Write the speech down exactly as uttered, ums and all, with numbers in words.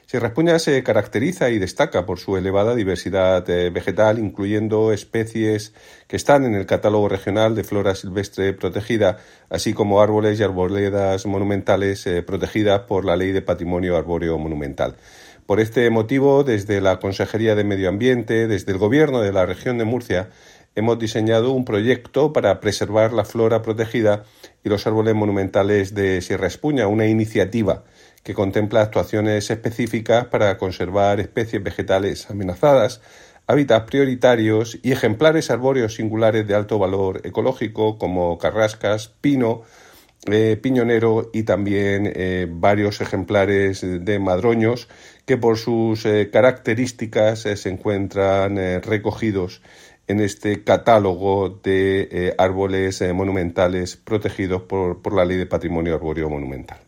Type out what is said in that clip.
Sierra Espuña se caracteriza y destaca por su elevada diversidad eh, vegetal, incluyendo especies que están en el catálogo regional de flora silvestre protegida, así como árboles y arboledas monumentales eh, protegidas por la Ley de Patrimonio Arbóreo Monumental. Por este motivo, desde la Consejería de Medio Ambiente, desde el Gobierno de la región de Murcia, hemos diseñado un proyecto para preservar la flora protegida y los árboles monumentales de Sierra Espuña, una iniciativa que contempla actuaciones específicas para conservar especies vegetales amenazadas, hábitats prioritarios y ejemplares arbóreos singulares de alto valor ecológico como carrascas, pino, eh, piñonero y también eh, varios ejemplares de madroños que por sus eh, características eh, se encuentran eh, recogidos en este catálogo de eh, árboles eh, monumentales protegidos por, por la Ley de Patrimonio Arbóreo Monumental.